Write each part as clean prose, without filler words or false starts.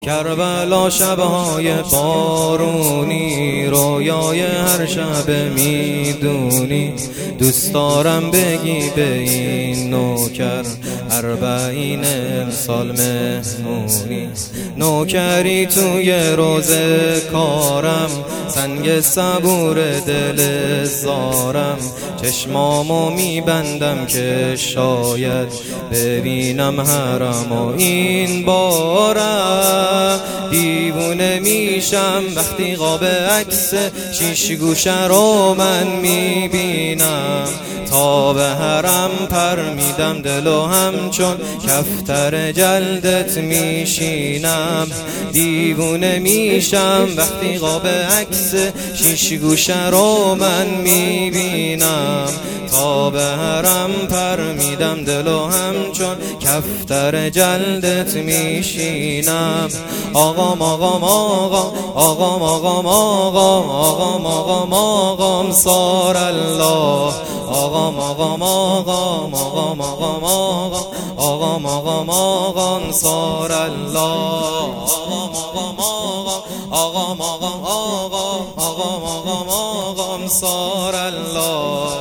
کربلا شبهای بارونی، رویای هر شب میدونی. دوست دارم بگی به این نوکر 40 امسال مهمونی. نوکری توی روزه کارم، سنگ صبور دل زارم. چشمامو میبندم که شاید ببینم حرم و این بارم. دیوونه میشم وقتی قاب عکس شیش گوشه رو من میبینم. تا به حرم پر میدم دلو همچون کفتر جلدت میشینم. دیوونه میشم وقتی قاب عکس شیش گوشه رو من میبینم. تا به حرم پر میدم دلو همچون کفتر جلدت میشینم. آقام آقام آقام آقام آقام آقام آقام آقام آقام صار الله. آقام آقام آقام آقام آقام آقام آقام آقام آقام صار الله. آقام آقام آقام آقام آقام آقام آقام صار الله.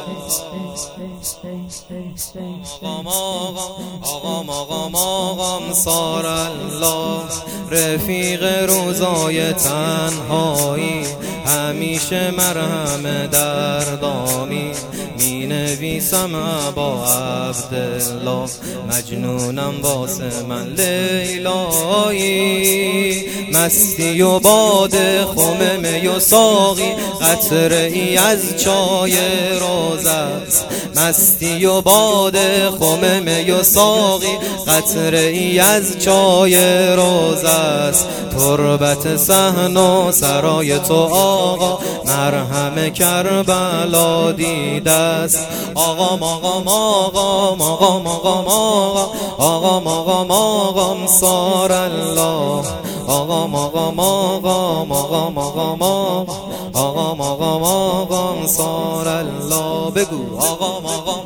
آقام آقام صار الله. رفیق روزای تنهایی، همیشه مرهم دردانی. می نویسم ابا عبدالله، مجنونم واسه من لیلایی. مستی و باده خم می و ساقی، قطره ای از چای روزه است. مستی و باده خم می و ساقی، قطره ای از چای روزه است. تربت صحن و سرای تو آقا، مرهم کربلا دیده است. آقام آقام آقام آقام آقام آقام آقام آقام صار الله. آقام آقام آقام آقام آقام آقام آقام آقام صار الله. بگو آقام آقام